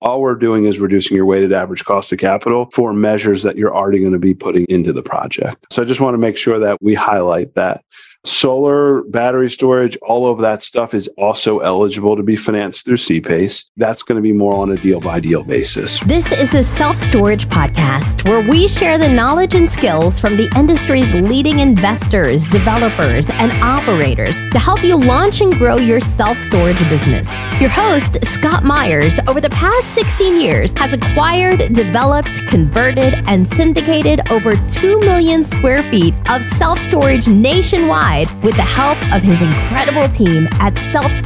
All we're doing is reducing your weighted average cost of capital for measures that you're already going to be putting into the project. So I just want to make sure that we highlight that. Solar, battery storage, all of that stuff is also eligible to be financed through CPACE. That's going to be more on a deal-by-deal basis. This is the Self-Storage Podcast, where we share the knowledge and skills from the industry's leading investors, developers, and operators to help you launch and grow your self-storage business. Your host, Scott Myers, over the past 16 years, has acquired, developed, converted, and syndicated over 2 million square feet of self-storage nationwide with the help of his incredible team at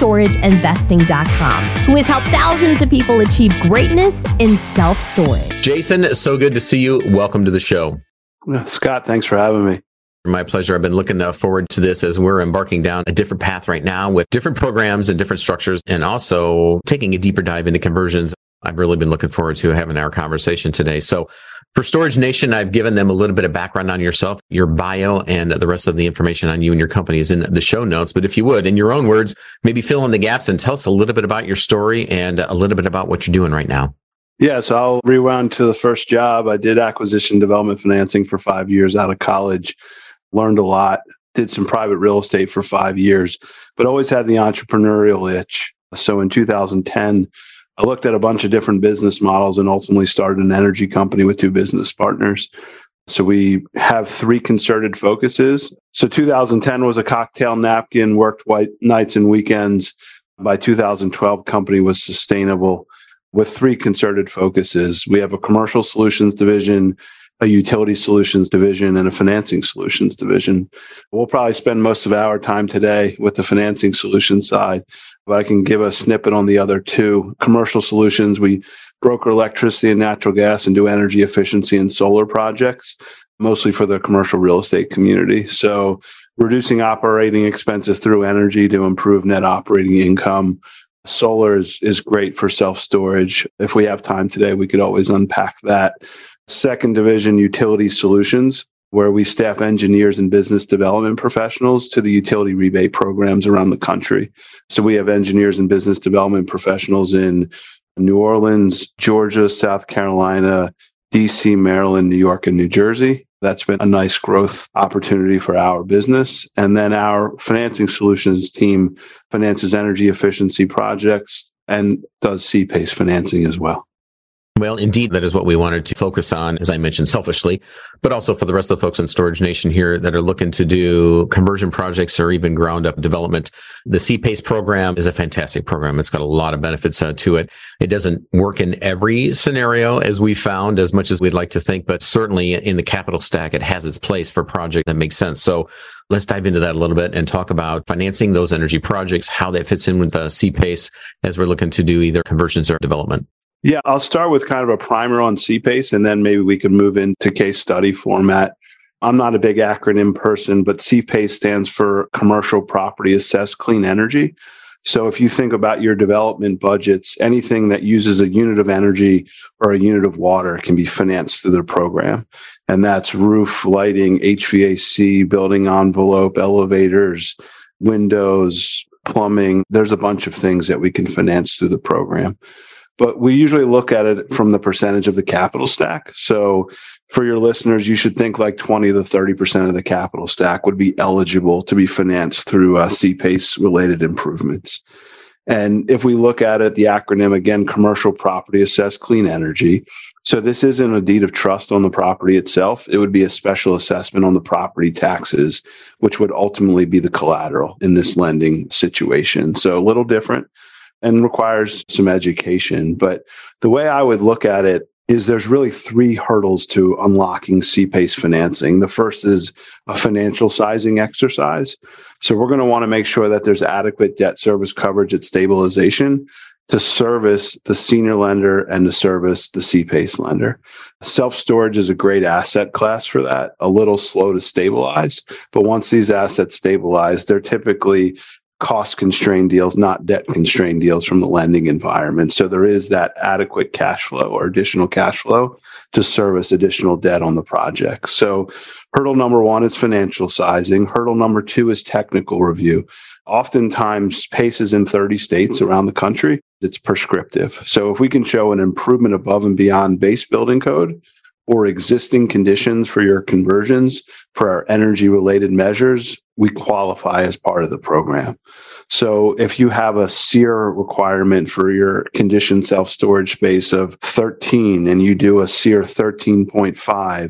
selfstorageinvesting.com, who has helped thousands of people achieve greatness in self-storage. Jason, so good to see you. Welcome to the show. Scott, thanks for having me. My pleasure. I've been looking forward to this as we're embarking down a different path right now with different programs and different structures, and also taking a deeper dive into conversions. I've really been looking forward to having our conversation today. So for Storage Nation, I've given them a little bit of background on yourself, your bio, and the rest of the information on you and your company is in the show notes. But if you would, in your own words, maybe fill in the gaps and tell us a little bit about your story and a little bit about what you're doing right now. Yes, I'll rewind to the first job. I did acquisition development financing for 5 years out of college, learned a lot, did some private real estate for 5 years, but always had the entrepreneurial itch. So in 2010, I looked at a bunch of different business models and ultimately started an energy company with 2 business partners. So we have 3 concerted focuses. So 2010 was a cocktail napkin, worked white nights and weekends. By 2012, company was sustainable with 3 concerted focuses. We have a commercial solutions division, a utility solutions division, and a financing solutions division. We'll probably spend most of our time today with the financing solutions side, but I can give a snippet on the other 2. Commercial solutions, we broker electricity and natural gas and do energy efficiency and solar projects, mostly for the commercial real estate community. So reducing operating expenses through energy to improve net operating income. Solar is great for self-storage. If we have time today, we could always unpack that. Second division, utility solutions, where we staff engineers and business development professionals to the utility rebate programs around the country. So we have engineers and business development professionals in New Orleans, Georgia, South Carolina, DC, Maryland, New York, and New Jersey. That's been a nice growth opportunity for our business. And then our financing solutions team finances energy efficiency projects and does CPACE financing as well. Well, indeed, that is what we wanted to focus on, as I mentioned, selfishly, but also for the rest of the folks in Storage Nation here that are looking to do conversion projects or even ground up development. The CPACE program is a fantastic program. It's got a lot of benefits to it. It doesn't work in every scenario, as we found, as much as we'd like to think, but certainly in the capital stack, it has its place for a project that makes sense. So let's dive into that a little bit and talk about financing those energy projects, how that fits in with the CPACE as we're looking to do either conversions or development. Yeah, I'll start with kind of a primer on CPACE, and then maybe we can move into case study format. I'm not a big acronym person, but CPACE stands for Commercial Property Assessed Clean Energy. So if you think about your development budgets, anything that uses a unit of energy or a unit of water can be financed through the program. And that's roof, lighting, HVAC, building envelope, elevators, windows, plumbing. There's a bunch of things that we can finance through the program. But we usually look at it from the percentage of the capital stack. So for your listeners, you should think like 20 to 30% of the capital stack would be eligible to be financed through CPACE related improvements. And if we look at it, the acronym again, Commercial Property Assessed Clean Energy. So this isn't a deed of trust on the property itself. It would be a special assessment on the property taxes, which would ultimately be the collateral in this lending situation. So a little different and requires some education. But the way I would look at it is there's really 3 hurdles to unlocking CPACE financing. The first is a financial sizing exercise. So we're going to want to make sure that there's adequate debt service coverage at stabilization to service the senior lender and to service the CPACE lender. Self-storage is a great asset class for that, a little slow to stabilize. But once these assets stabilize, they're typically cost-constrained deals, not debt-constrained deals from the lending environment. So there is that adequate cash flow or additional cash flow to service additional debt on the project. So hurdle number 1 is financial sizing. Hurdle number 2 is technical review. Oftentimes, PACE is in 30 states around the country. It's prescriptive. So if we can show an improvement above and beyond base building code or existing conditions for your conversions for our energy related measures, we qualify as part of the program. So if you have a SEER requirement for your conditioned self-storage space of 13 and you do a SEER 13.5,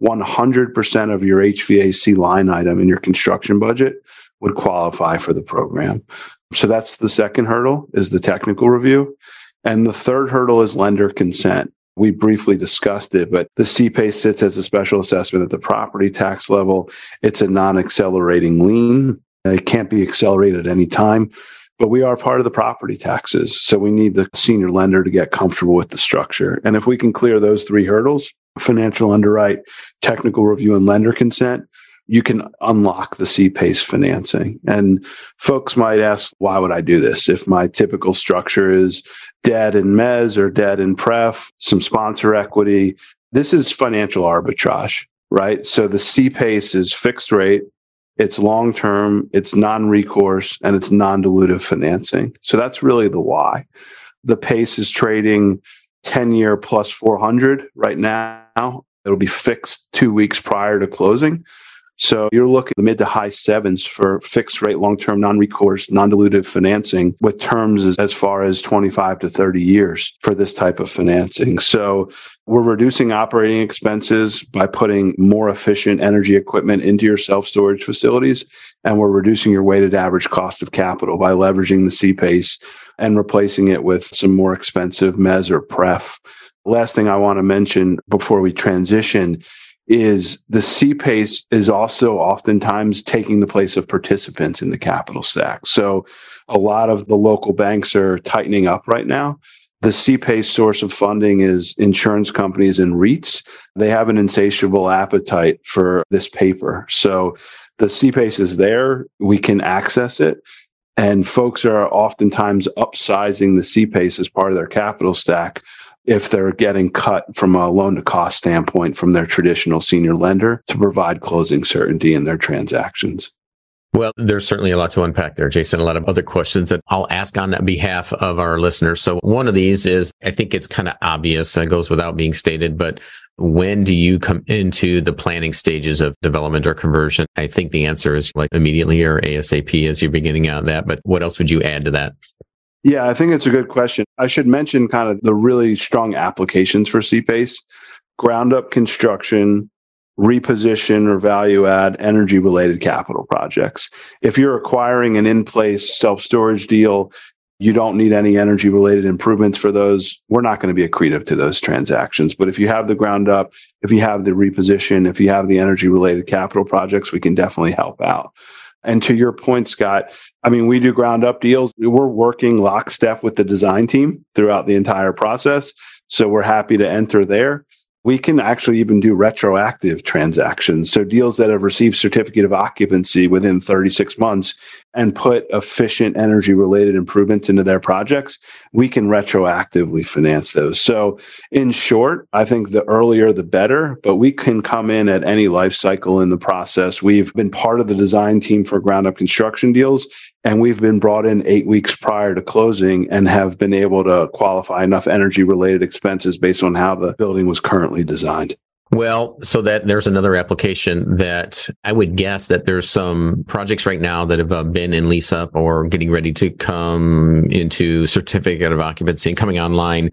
100% of your HVAC line item in your construction budget would qualify for the program. So that's the second hurdle, is the technical review. And the third hurdle is lender consent. We briefly discussed it, but the CPACE sits as a special assessment at the property tax level. It's a non-accelerating lien. It can't be accelerated at any time, but we are part of the property taxes. So we need the senior lender to get comfortable with the structure. And if we can clear those three hurdles, financial underwrite, technical review, and lender consent, you can unlock the CPACE financing. And folks might ask, why would I do this? If my typical structure is debt and mezz or debt and pref, some sponsor equity, this is financial arbitrage, right? So the CPACE is fixed rate, it's long-term, it's non-recourse, and it's non-dilutive financing. So that's really the why. The PACE is trading 10-year plus 400 right now. It'll be fixed 2 weeks prior to closing. So you're looking at the mid to high sevens for fixed rate, long-term, non-recourse, non-dilutive financing with terms as far as 25 to 30 years for this type of financing. So we're reducing operating expenses by putting more efficient energy equipment into your self-storage facilities. And we're reducing your weighted average cost of capital by leveraging the CPACE and replacing it with some more expensive mezz or pref. Last thing I want to mention before we transition is the CPACE is also oftentimes taking the place of participants in the capital stack. So a lot of the local banks are tightening up right now. The CPACE source of funding is insurance companies and REITs. They have an insatiable appetite for this paper. So the CPACE is there. We can access it. And folks are oftentimes upsizing the CPACE as part of their capital stack if they're getting cut from a loan to cost standpoint from their traditional senior lender to provide closing certainty in their transactions. Well, there's certainly a lot to unpack there, Jason. A lot of other questions that I'll ask on behalf of our listeners. So one of these is, I think it's kind of obvious, it goes without being stated, but when do you come into the planning stages of development or conversion? I think the answer is like immediately or ASAP as you're beginning on that. But what else would you add to that? Yeah, I think it's a good question. I should mention kind of the really strong applications for CPACE: ground up construction, reposition or value add energy related capital projects. If you're acquiring an in-place self-storage deal, you don't need any energy related improvements for those. We're not going to be accretive to those transactions. But if you have the ground up, if you have the reposition, if you have the energy related capital projects, we can definitely help out. And to your point, Scott, I mean, we do ground up deals. We're working lockstep with the design team throughout the entire process. So we're happy to enter there. We can actually even do retroactive transactions. So deals that have received certificate of occupancy within 36 months and put efficient energy related improvements into their projects, we can retroactively finance those. So in short, I think the earlier the better, but we can come in at any life cycle in the process. We've been part of the design team for ground up construction deals, and we've been brought in 8 weeks prior to closing and have been able to qualify enough energy related expenses based on how the building was currently designed. Well, so that there's another application that I would guess that there's some projects right now that have been in lease up or getting ready to come into certificate of occupancy and coming online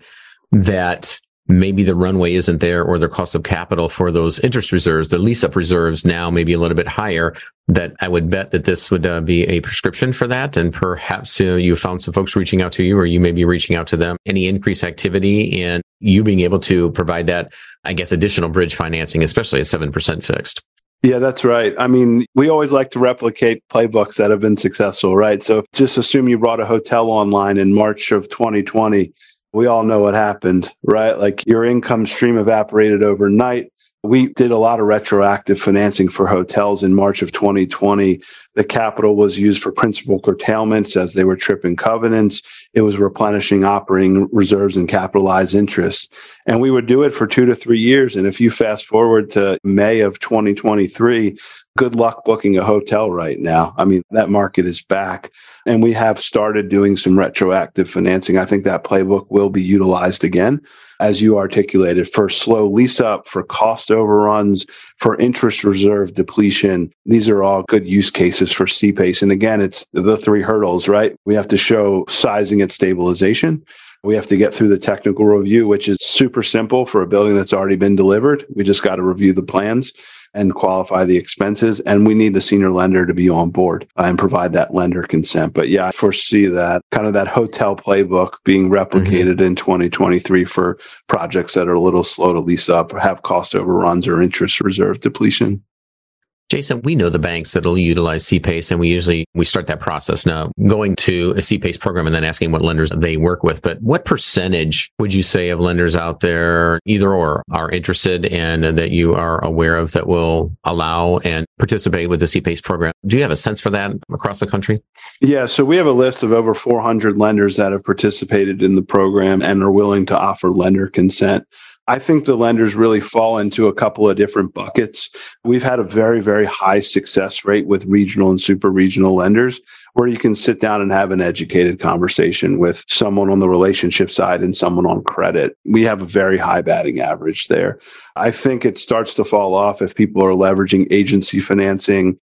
that maybe the runway isn't there or their cost of capital for those interest reserves, the lease up reserves now maybe a little bit higher, that I would bet that this would be a prescription for that. And perhaps you found some folks reaching out to you, or you may be reaching out to them. Any increased activity in you being able to provide that, I guess, additional bridge financing, especially at 7% fixed. Yeah, that's right. I mean, we always like to replicate playbooks that have been successful, right? So just assume you brought a hotel online in March of 2020. We all know what happened, right? Like your income stream evaporated overnight. We did a lot of retroactive financing for hotels in March of 2020. The capital was used for principal curtailments as they were tripping covenants. It was replenishing operating reserves and capitalized interest. And we would do it for 2 to 3 years. And if you fast forward to May of 2023, good luck booking a hotel right now. I mean, that market is back, and we have started doing some retroactive financing. I think that playbook will be utilized again, as you articulated, for slow lease up, for cost overruns, for interest reserve depletion. These are all good use cases for CPACE. And again, it's the three hurdles, right? We have to show sizing at stabilization. We have to get through the technical review, which is super simple for a building that's already been delivered. We just got to review the plans and qualify the expenses. And we need the senior lender to be on board and provide that lender consent. But yeah, I foresee that kind of that hotel playbook being replicated in 2023 for projects that are a little slow to lease up, have cost overruns or interest reserve depletion. Jason, we know the banks that'll utilize CPACE, and we start that process now, going to a CPACE program and then asking what lenders they work with. But what percentage would you say of lenders out there, either or, are interested and that you are aware of that will allow and participate with the CPACE program? Do you have a sense for that across the country? Yeah, so we have a list of over 400 lenders that have participated in the program and are willing to offer lender consent. I think the lenders really fall into a couple of different buckets. We've had a very, very high success rate with regional and super regional lenders, where you can sit down and have an educated conversation with someone on the relationship side and someone on credit. We have a very high batting average there. I think it starts to fall off if people are leveraging agency financing,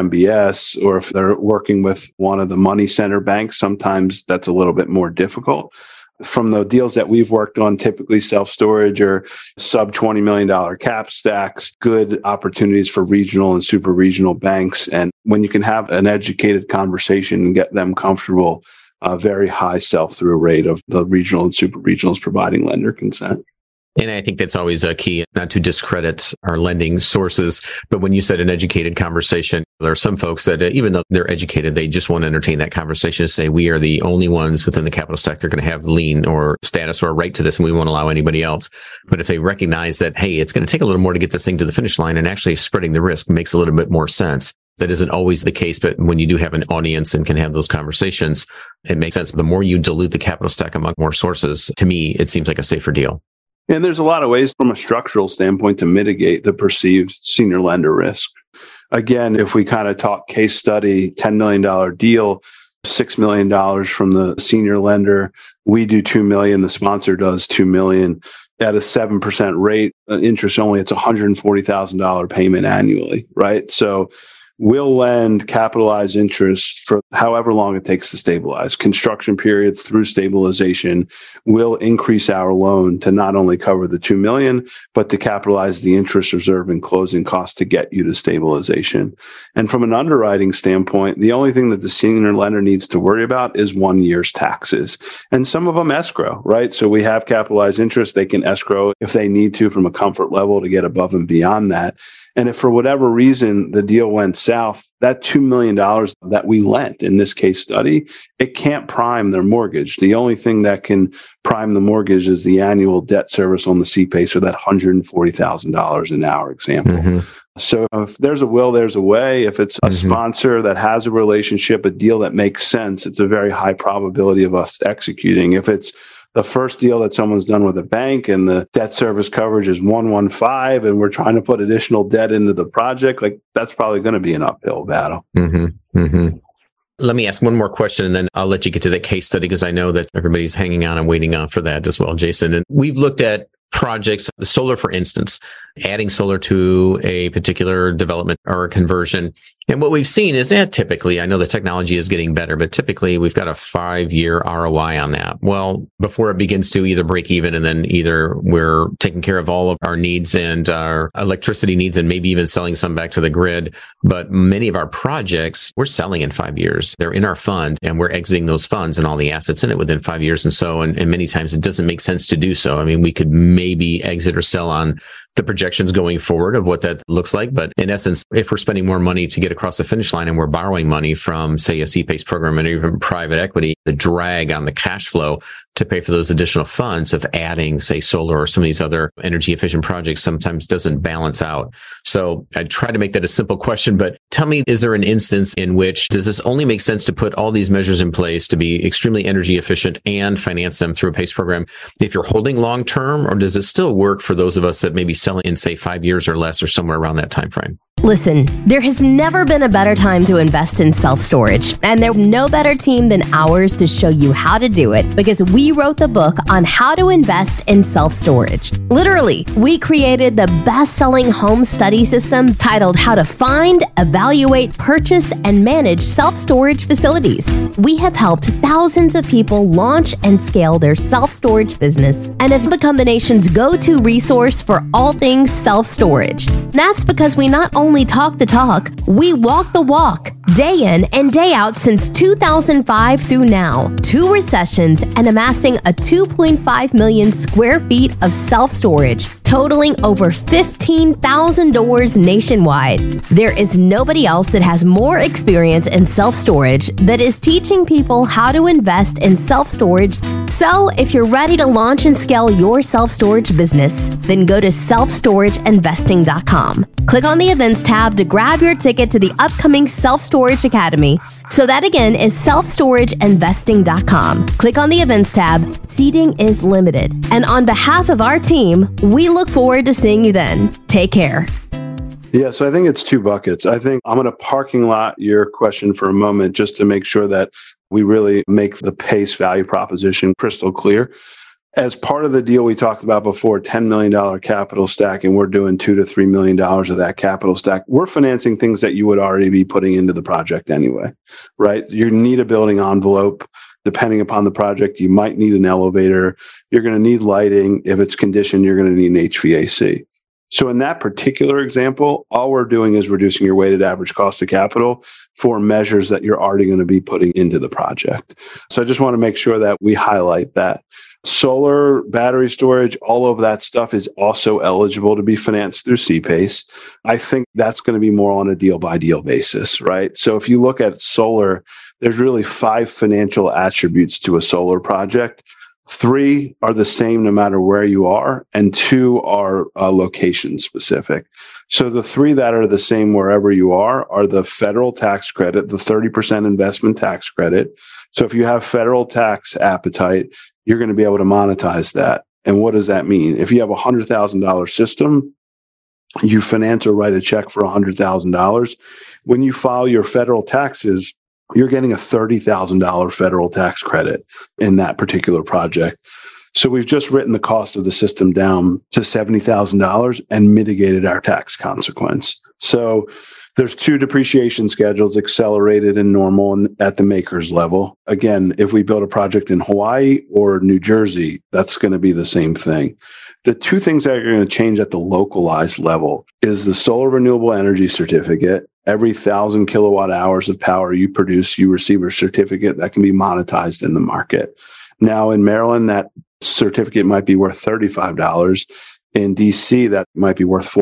CMBS, or if they're working with one of the money center banks. Sometimes that's a little bit more difficult. From the deals that we've worked on, typically self-storage or sub $20 million cap stacks, good opportunities for regional and super regional banks. And when you can have an educated conversation and get them comfortable, a very high sell-through rate of the regional and super regionals providing lender consent. And I think that's always a key, not to discredit our lending sources. But when you said an educated conversation, there are some folks that even though they're educated, they just want to entertain that conversation to say, we are the only ones within the capital stack that are going to have lien or status or right to this, and we won't allow anybody else. But if they recognize that, hey, it's going to take a little more to get this thing to the finish line, and actually spreading the risk makes a little bit more sense. That isn't always the case, but when you do have an audience and can have those conversations, it makes sense. The more you dilute the capital stack among more sources, to me, it seems like a safer deal. And there's a lot of ways from a structural standpoint to mitigate the perceived senior lender risk. Again, if we kind of talk case study, $10 million deal, $6 million from the senior lender, we do $2 million, the sponsor does $2 million at a 7% rate, interest only, it's $140,000 payment annually, right? So we'll lend capitalized interest for however long it takes to stabilize. Construction period through stabilization will increase our loan to not only cover the $2 million, but to capitalize the interest reserve and closing costs to get you to stabilization. And from an underwriting standpoint, the only thing that the senior lender needs to worry about is 1 year's taxes. And some of them escrow, right? So we have capitalized interest. They can escrow if they need to from a comfort level to get above and beyond that. And if for whatever reason the deal went south, that $2 million that we lent in this case study, it can't prime their mortgage. The only thing that can prime the mortgage is the annual debt service on the CPACE, or that $140,000 in our example. Mm-hmm. So if there's a will, there's a way. If it's a sponsor that has a relationship, a deal that makes sense, it's a very high probability of us executing. If it's the first deal that someone's done with a bank and the debt service coverage is 115 and we're trying to put additional debt into the project, like that's probably going to be an uphill battle. Let me ask one more question and then I'll let you get to the case study, because I know that everybody's hanging on and waiting on for that as well, Jason. And we've looked at projects, solar, for instance, adding solar to a particular development or a conversion. And what we've seen is that typically, I know the technology is getting better, but typically we've got a 5-year ROI on that. Well, before it begins to either break even and then either we're taking care of all of our needs and our electricity needs and maybe even selling some back to the grid. But many of our projects, we're selling in 5 years. They're in our fund and we're exiting those funds and all the assets in it within 5 years. And so, and many times it doesn't make sense to do so. I mean, we could maybe exit or sell on the projections going forward of what that looks like. But in essence, if we're spending more money to get across the finish line and we're borrowing money from, say, a CPACE program and even private equity, the drag on the cash flow to pay for those additional funds of adding, say, solar or some of these other energy efficient projects sometimes doesn't balance out. So I try to make that a simple question, but tell me, is there an instance in which does this only make sense to put all these measures in place to be extremely energy efficient and finance them through a PACE program if you're holding long term, or does it still work for those of us that maybe sell in, say, 5 years or less or somewhere around that time frame? Listen, there has never been a better time to invest in self-storage, and there's no better team than ours to show you how to do it, because we wrote the book on how to invest in self-storage. Literally, we created the best-selling home study system titled How to Find, Evaluate, Purchase, and Manage Self-Storage Facilities. We have helped thousands of people launch and scale their self-storage business and have become the nation's go-to resource for all things self-storage. That's because we not only talk the talk, we walk the walk, day in and day out since 2005 through now. 2 recessions and amassing a 2.5 million square feet of self-storage, totaling over 15,000 doors nationwide. There is nobody else that has more experience in self-storage that is teaching people how to invest in self-storage. So if you're ready to launch and scale your self-storage business, then go to selfstorageinvesting.com. Click on the events tab to grab your ticket to the upcoming Self-Storage Academy. So that again is selfstorageinvesting.com. Click on the events tab. Seating is limited. And on behalf of our team, we look forward to seeing you then. Take care. Yeah, so I think it's 2 buckets. I think I'm going to parking lot your question for a moment just to make sure that we really make the PACE value proposition crystal clear. As part of the deal we talked about before, $10 million capital stack, and we're doing $2 to $3 million of that capital stack, we're financing things that you would already be putting into the project anyway, right? You need a building envelope. Depending upon the project, you might need an elevator. You're going to need lighting. If it's conditioned, you're going to need an HVAC. So in that particular example, all we're doing is reducing your weighted average cost of capital for measures that you're already going to be putting into the project. So I just want to make sure that we highlight that. Solar, battery storage, all of that stuff is also eligible to be financed through CPACE. I think that's going to be more on a deal-by-deal basis, right? So if you look at solar, there's really 5 financial attributes to a solar project. 3 are the same no matter where you are, and 2 are location specific. So the 3 that are the same wherever you are the federal tax credit, the 30% investment tax credit. So if you have federal tax appetite, you're going to be able to monetize that. And what does that mean? If you have a $100,000 system, you finance or write a check for $100,000. When you file your federal taxes, you're getting a $30,000 federal tax credit in that particular project. So we've just written the cost of the system down to $70,000 and mitigated our tax consequence. So there's 2 depreciation schedules, accelerated and normal, and at the maker's level. Again, if we build a project in Hawaii or New Jersey, that's going to be the same thing. The 2 things that are going to change at the localized level is the solar renewable energy certificate. Every 1,000 kilowatt hours of power you produce, you receive a certificate that can be monetized in the market. Now in Maryland, that certificate might be worth $35. In DC, that might be worth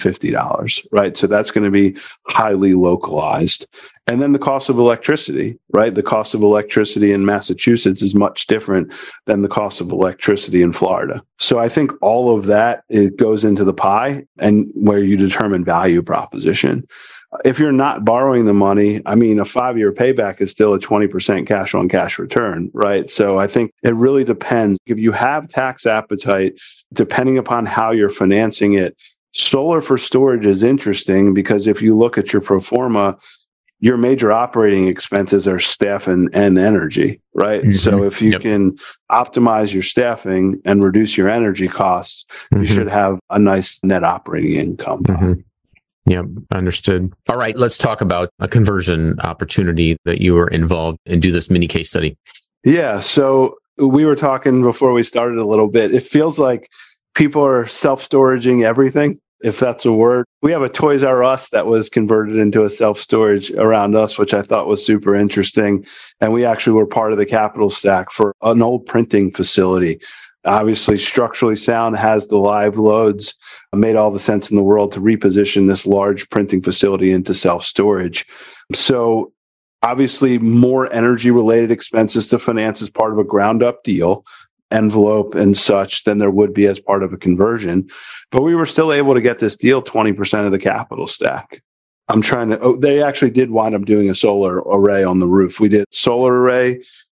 $450, right? So that's going to be highly localized. And then the cost of electricity, right? The cost of electricity in Massachusetts is much different than the cost of electricity in Florida. So I think all of that, it goes into the pie and where you determine value proposition. If you're not borrowing the money, I mean, a 5-year payback is still a 20% cash on cash return, right? So I think it really depends. If you have tax appetite, depending upon how you're financing it, solar for storage is interesting because if you look at your pro forma, your major operating expenses are staff and energy, right? Mm-hmm. So if you can optimize your staffing and reduce your energy costs, you should have a nice net operating income. Yeah, understood. All right, let's talk about a conversion opportunity that you were involved in. Do this mini case study. Yeah, so we were talking before we started a little bit. It feels like people are self-storaging everything, if that's a word. We have a Toys R Us that was converted into a self-storage around us, which I thought was super interesting. And we actually were part of the capital stack for an old printing facility. Obviously, structurally sound, has the live loads, made all the sense in the world to reposition this large printing facility into self-storage. So obviously, more energy-related expenses to finance as part of a ground-up deal, envelope and such, than there would be as part of a conversion. But we were still able to get this deal 20% of the capital stack. They actually did wind up doing a solar array on the roof. We did solar array.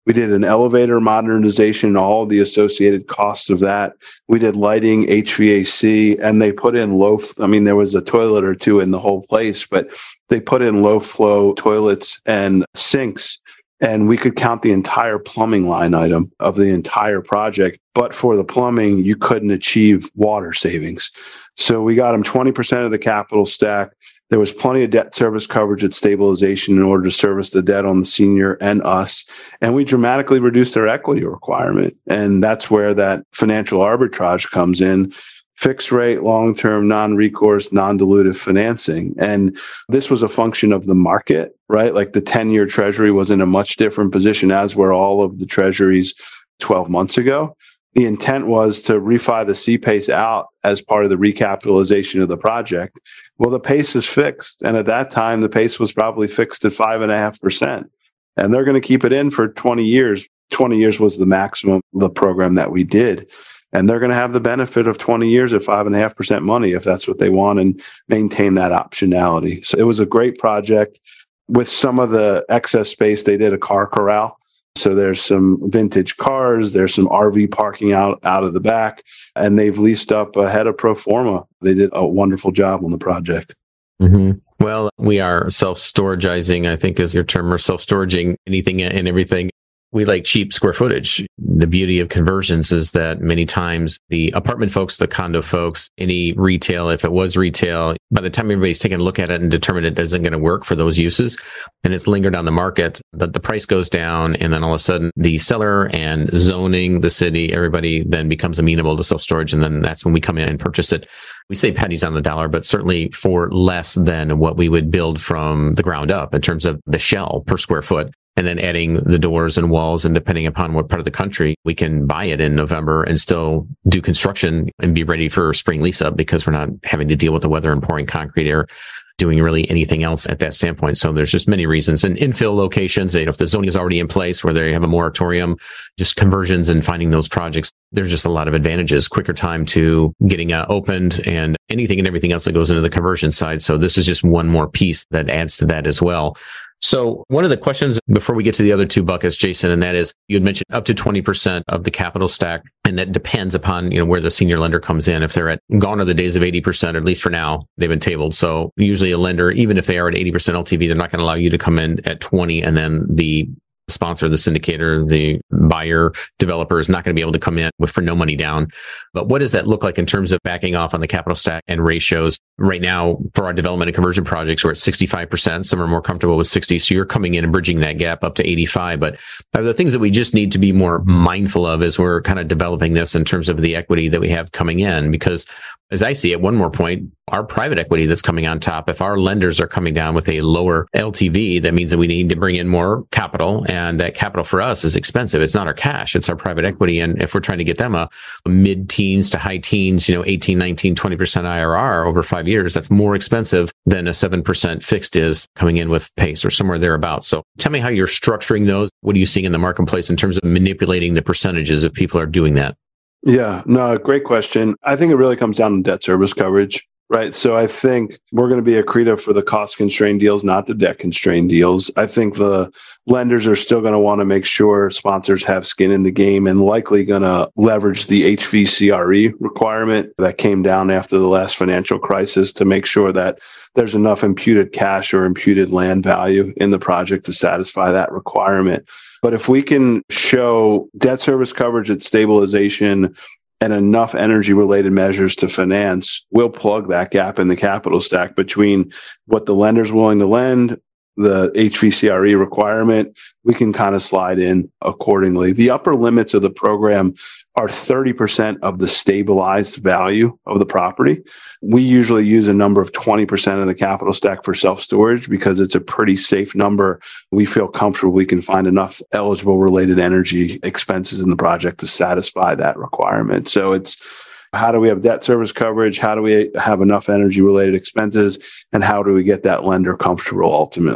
We did an elevator modernization, all the associated costs of that. We did lighting, HVAC, and they put in there was a toilet or two in the whole place, but they put in low flow toilets and sinks, and we could count the entire plumbing line item of the entire project. But for the plumbing, you couldn't achieve water savings. So we got them 20% of the capital stack. There was plenty of debt service coverage at stabilization in order to service the debt on the senior and us. And we dramatically reduced their equity requirement. And that's where that financial arbitrage comes in. Fixed rate, long-term, non-recourse, non-dilutive financing. And this was a function of the market, right? Like the 10-year treasury was in a much different position, as were all of the treasuries 12 months ago. The intent was to refi the C-PACE out as part of the recapitalization of the project. Well, the PACE is fixed. And at that time, the PACE was probably fixed at 5.5%. And they're going to keep it in for 20 years. 20 years was the maximum of the program that we did. And they're going to have the benefit of 20 years at 5.5% money if that's what they want, and maintain that optionality. So it was a great project. With some of the excess space, they did a car corral. So there's some vintage cars, there's some RV parking out of the back, and they've leased up ahead of pro forma. They did a wonderful job on the project. Mm-hmm. Well, we are self-storagizing, I think is your term, or self-storaging anything and everything. We like cheap square footage. The beauty of conversions is that many times the apartment folks, the condo folks, any retail, if it was retail, by the time everybody's taken a look at it and determined it isn't going to work for those uses, and it's lingered on the market, that the price goes down, and then all of a sudden the seller and zoning, the city, everybody then becomes amenable to self-storage, and then that's when we come in and purchase it. We say pennies on the dollar, but certainly for less than what we would build from the ground up in terms of the shell per square foot. And then adding the doors and walls, and depending upon what part of the country, we can buy it in November and still do construction and be ready for spring lease up, because we're not having to deal with the weather and pouring concrete or doing really anything else at that standpoint. So there's just many reasons. And infill locations, if the zoning is already in place where they have a moratorium, just conversions and finding those projects, there's just a lot of advantages, quicker time to getting opened, and anything and everything else that goes into the conversion side. So this is just one more piece that adds to that as well. So one of the questions before we get to the other two buckets, Jason, and that is, you had mentioned up to 20% of the capital stack, and that depends upon, where the senior lender comes in. If they're gone are the days of 80%, or at least for now, they've been tabled. So usually a lender, even if they are at 80% LTV, they're not going to allow you to come in at 20, and then the sponsor, the syndicator, the buyer, developer is not going to be able to come in for no money down. But what does that look like in terms of backing off on the capital stack and ratios? Right now, for our development and conversion projects, we're at 65%. Some are more comfortable with 60. So you're coming in and bridging that gap up to 85. But are the things that we just need to be more mindful of as we're kind of developing this in terms of the equity that we have coming in? Because as I see it, one more point, our private equity that's coming on top, if our lenders are coming down with a lower LTV, that means that we need to bring in more capital, and that capital for us is expensive. It's not our cash, it's our private equity. And if we're trying to get them a mid-teens to high teens, 18, 19, 20% IRR over 5 years, that's more expensive than a 7% fixed is coming in with PACE or somewhere thereabouts. So tell me how you're structuring those. What are you seeing in the marketplace in terms of manipulating the percentages if people are doing that? Yeah, no, great question. I think it really comes down to debt service coverage, right? So I think we're going to be accretive for the cost constrained deals, not the debt constrained deals. I think the lenders are still going to want to make sure sponsors have skin in the game, and likely going to leverage the HVCRE requirement that came down after the last financial crisis to make sure that there's enough imputed cash or imputed land value in the project to satisfy that requirement. But if we can show debt service coverage at stabilization and enough energy-related measures to finance, we'll plug that gap in the capital stack between what the lender's willing to lend, the HVCRE requirement. We can kind of slide in accordingly. The upper limits of the program are 30% of the stabilized value of the property. We usually use a number of 20% of the capital stack for self-storage because it's a pretty safe number. We feel comfortable we can find enough eligible related energy expenses in the project to satisfy that requirement. So it's, how do we have debt service coverage? How do we have enough energy related expenses? And how do we get that lender comfortable ultimately?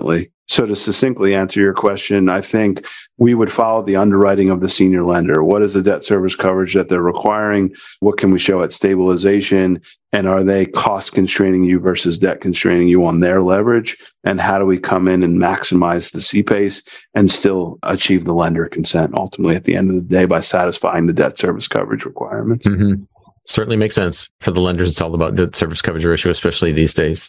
So to succinctly answer your question, I think we would follow the underwriting of the senior lender. What is the debt service coverage that they're requiring? What can we show at stabilization? And are they cost constraining you versus debt constraining you on their leverage? And how do we come in and maximize the CPACE and still achieve the lender consent ultimately at the end of the day by satisfying the debt service coverage requirements? Mm-hmm. Certainly makes sense. For the lenders, it's all about debt service coverage ratio, especially these days.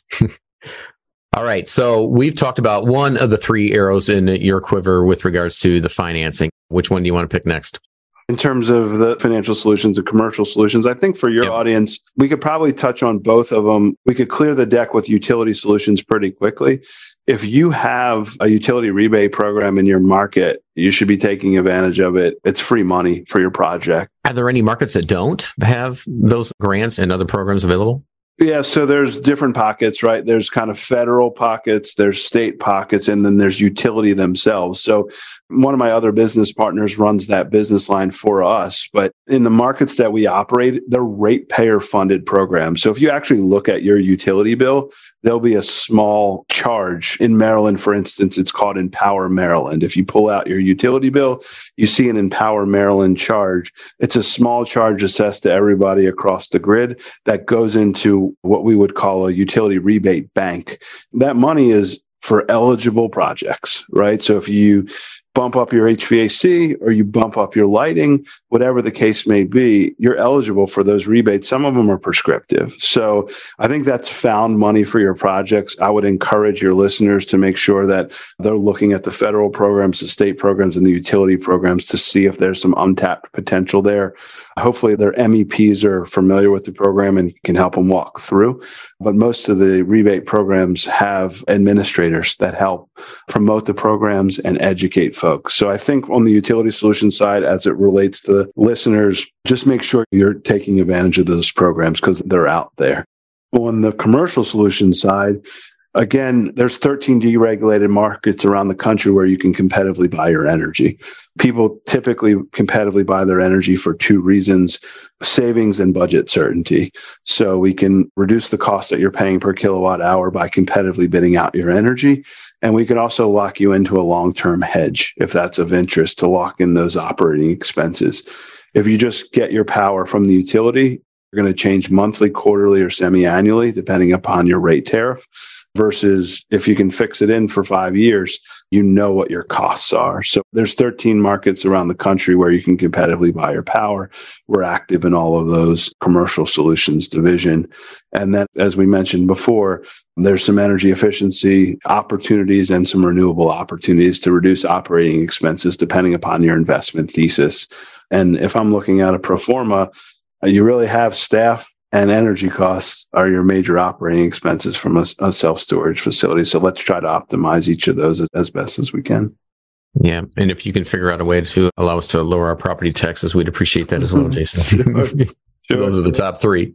All right. So we've talked about one of the three arrows in your quiver with regards to the financing. Which one do you want to pick next? In terms of the financial solutions and commercial solutions, I think for your audience, we could probably touch on both of them. We could clear the deck with utility solutions pretty quickly. If you have a utility rebate program in your market, you should be taking advantage of it. It's free money for your project. Are there any markets that don't have those grants and other programs available? Yeah, so there's different pockets, right? There's kind of federal pockets, there's state pockets, and then there's utility themselves. So one of my other business partners runs that business line for us. But in the markets that we operate, they're ratepayer funded programs. So if you actually look at your utility bill, there'll be a small charge. In Maryland, for instance, it's called Empower Maryland. If you pull out your utility bill, you see an Empower Maryland charge. It's a small charge assessed to everybody across the grid that goes into what we would call a utility rebate bank. That money is for eligible projects, right? So if you bump up your HVAC or you bump up your lighting, whatever the case may be, you're eligible for those rebates. Some of them are prescriptive. So I think that's found money for your projects. I would encourage your listeners to make sure that they're looking at the federal programs, the state programs, and the utility programs to see if there's some untapped potential there. Hopefully their MEPs are familiar with the program and can help them walk through. But most of the rebate programs have administrators that help promote the programs and educate folks. So I think on the utility solution side, as it relates to the listeners, just make sure you're taking advantage of those programs because they're out there. On the commercial solution side, again, there's 13 deregulated markets around the country where you can competitively buy your energy. People typically competitively buy their energy for two reasons: savings and budget certainty. So we can reduce the cost that you're paying per kilowatt hour by competitively bidding out your energy. And we can also lock you into a long-term hedge if that's of interest to lock in those operating expenses. If you just get your power from the utility, you're going to change monthly, quarterly, or semi-annually, depending upon your rate tariff. Versus if you can fix it in for 5 years, you know what your costs are. So there's 13 markets around the country where you can competitively buy your power. We're active in all of those commercial solutions division. And then, as we mentioned before, there's some energy efficiency opportunities and some renewable opportunities to reduce operating expenses depending upon your investment thesis. And if I'm looking at a pro forma, you really have staff and energy costs are your major operating expenses from a self-storage facility. So let's try to optimize each of those as best as we can. Yeah. And if you can figure out a way to allow us to lower our property taxes, we'd appreciate that as well, Jason. Sure. Those are the top three.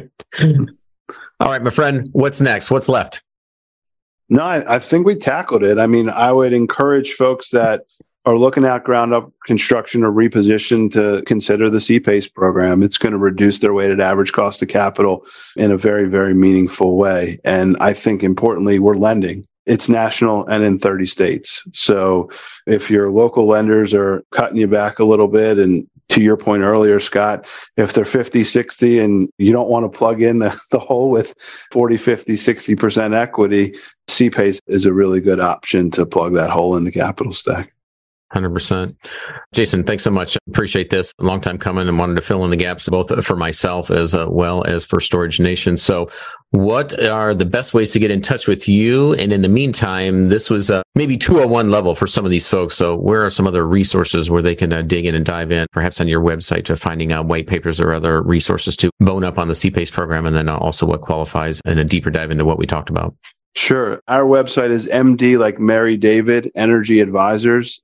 All right, my friend, what's next? What's left? No, I think we tackled it. I mean, I would encourage folks that are looking at ground up construction or reposition to consider the CPACE program. It's going to reduce their weighted average cost of capital in a very, very meaningful way. And I think importantly, we're lending. It's national and in 30 states. So if your local lenders are cutting you back a little bit, and to your point earlier, Scott, if they're 50, 60 and you don't want to plug in the hole with 40, 50, 60% equity, CPACE is a really good option to plug that hole in the capital stack. 100%. Jason, thanks so much. Appreciate this. A long time coming and wanted to fill in the gaps, both for myself as well as for Storage Nation. So what are the best ways to get in touch with you? And in the meantime, this was maybe 201 level for some of these folks. So where are some other resources where they can dig in and dive in, perhaps on your website, to finding out white papers or other resources to bone up on the CPACE program, and then also what qualifies and a deeper dive into what we talked about? Sure. Our website is MD, like Mary David, Energy Advisors,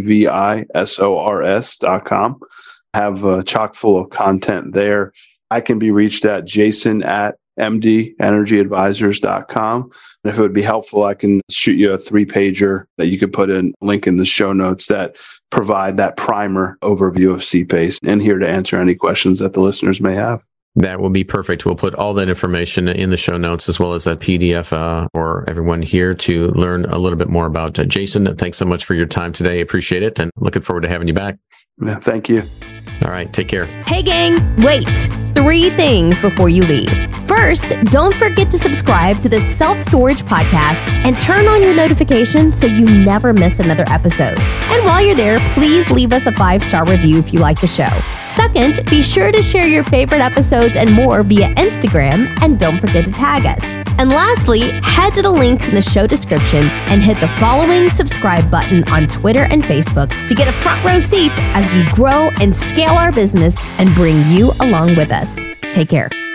ADVISORS.com. Have a chock full of content there. I can be reached at jason@mdenergyadvisors.com. And if it would be helpful, I can shoot you a 3-pager that you could put in link in the show notes that provide that primer overview of CPACE, and here to answer any questions that the listeners may have. That will be perfect. We'll put all that information in the show notes as well as that PDF for everyone here to learn a little bit more about Jason. Thanks so much for your time today. Appreciate it and looking forward to having you back. Yeah, thank you. All right. Take care. Hey, gang, wait. 3 things before you leave. First, don't forget to subscribe to the Self-Storage Podcast and turn on your notifications so you never miss another episode. And while you're there, please leave us a 5-star review if you like the show. Second, be sure to share your favorite episodes and more via Instagram, and don't forget to tag us. And lastly, head to the links in the show description and hit the following subscribe button on Twitter and Facebook to get a front row seat as we grow and scale our business and bring you along with us. Take care.